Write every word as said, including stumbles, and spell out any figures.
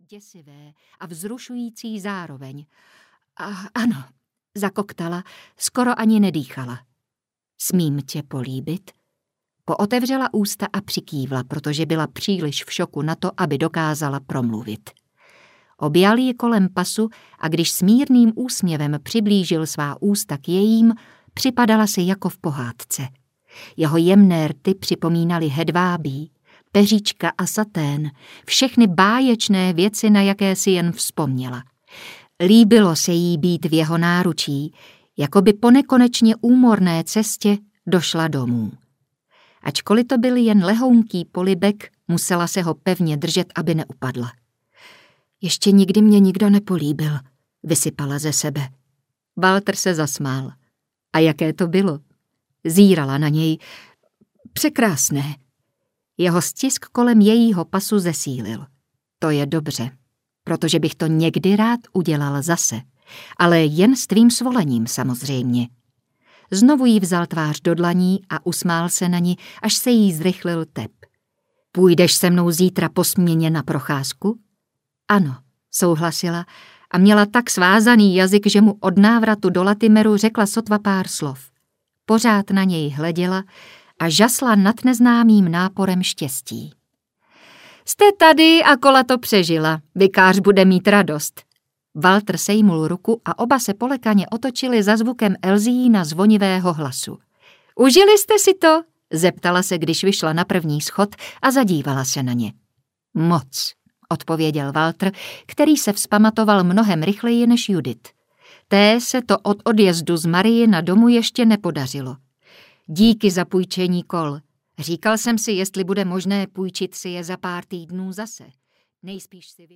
děsivé a vzrušující zároveň. A ano, zakoktala, skoro ani nedýchala. Smím tě políbit? Pootevřela ústa a přikývla, protože byla příliš v šoku na to, aby dokázala promluvit. Objal ji kolem pasu a když s mírným úsměvem přiblížil svá ústa k jejím, připadala si jako v pohádce. Jeho jemné rty připomínaly hedvábí, peříčka a satén, všechny báječné věci, na jaké si jen vzpomněla. Líbilo se jí být v jeho náručí, jako by po nekonečně úmorné cestě došla domů. Ačkoliv to byl jen lehounký polibek, musela se ho pevně držet, aby neupadla. Ještě nikdy mě nikdo nepolíbil, vysypala ze sebe. Walter se zasmál. A jaké to bylo? Zírala na něj. Překrásné. Jeho stisk kolem jejího pasu zesílil. To je dobře, protože bych to někdy rád udělal zase, ale jen s tvým svolením samozřejmě. Znovu jí vzal tvář do dlaní a usmál se na ní, až se jí zrychlil tep. Půjdeš se mnou zítra po směně na procházku? Ano, souhlasila a měla tak svázaný jazyk, že mu od návratu do Latimeru řekla sotva pár slov. Pořád na něj hleděla a žasla nad neznámým náporem štěstí. Jste tady a kola to přežila, vikář bude mít radost. Walter sejmul ruku a oba se polekaně otočili za zvukem Elzína zvonivého hlasu. Užili jste si to? Zeptala se, když vyšla na první schod a zadívala se na ně. Moc, odpověděl Walter, který se vzpamatoval mnohem rychleji než Judith. Té se to od odjezdu z Mariina domu ještě nepodařilo. Díky za půjčení kol. Říkal jsem si, jestli bude možné půjčit si je za pár týdnů zase. Nejspíš si